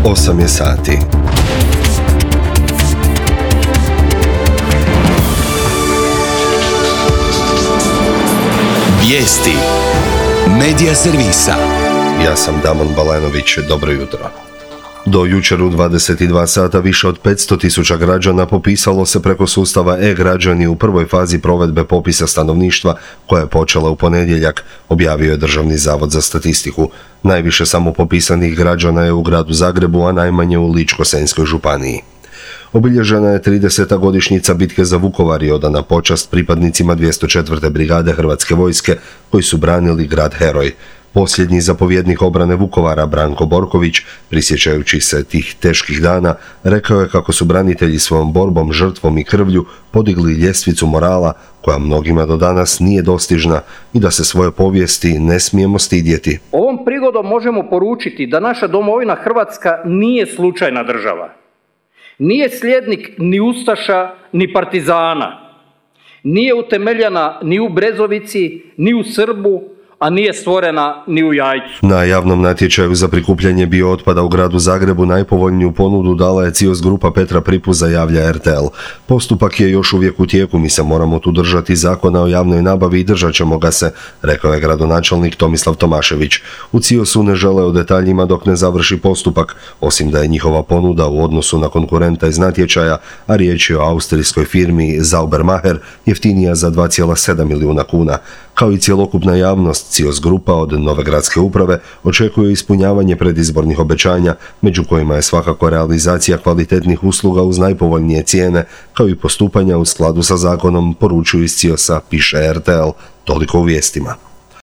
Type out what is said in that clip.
8 je sati. Vijesti Medija servisa. Ja sam Damon Balanović, dobro jutro. Do jučer u 22 sata više od 500.000 građana popisalo se preko sustava e-građani u prvoj fazi provedbe popisa stanovništva koja je počela u ponedjeljak, objavio je Državni zavod za statistiku. Najviše samopopisanih građana je u gradu Zagrebu, a najmanje u Ličko-senjskoj županiji. Obilježena je 30. godišnjica bitke za Vukovar i odana počast pripadnicima 204. brigade Hrvatske vojske koji su branili grad heroj. Posljednji zapovjednik obrane Vukovara, Branko Borković, prisjećajući se tih teških dana, rekao je kako su branitelji svojom borbom, žrtvom i krvlju podigli ljestvicu morala koja mnogima do danas nije dostižna i da se svoje povijesti ne smijemo stidjeti. Ovom prigodom možemo poručiti da naša domovina Hrvatska nije slučajna država. Nije slijednik ni ustaša, ni partizana. Nije utemeljena ni u Brezovici, ni u Srbu, a nije stvorena ni u Jajcu. Na javnom natječaju za prikupljanje biootpada u gradu Zagrebu najpovoljniju ponudu dala je CIOS grupa Petra Pripuza, javlja RTL. Postupak je još uvijek u tijeku, mi se moramo tu držati Zakona o javnoj nabavi i držat ćemo ga se, rekao je gradonačelnik Tomislav Tomašević. U CIOS-u ne žele o detaljima dok ne završi postupak, osim da je njihova ponuda u odnosu na konkurenta iz natječaja, a riječ je o austrijskoj firmi Saubermacher, jeftinija za 2,7 milijuna kuna. Kao i cjelokupna javnost, CIOS grupa od nove gradske uprave očekuje ispunjavanje predizbornih obećanja, među kojima je svakako realizacija kvalitetnih usluga uz najpovoljnije cijene, kao i postupanja u skladu sa zakonom, poručuju iz CIOS-a, piše RTL. Toliko u vijestima.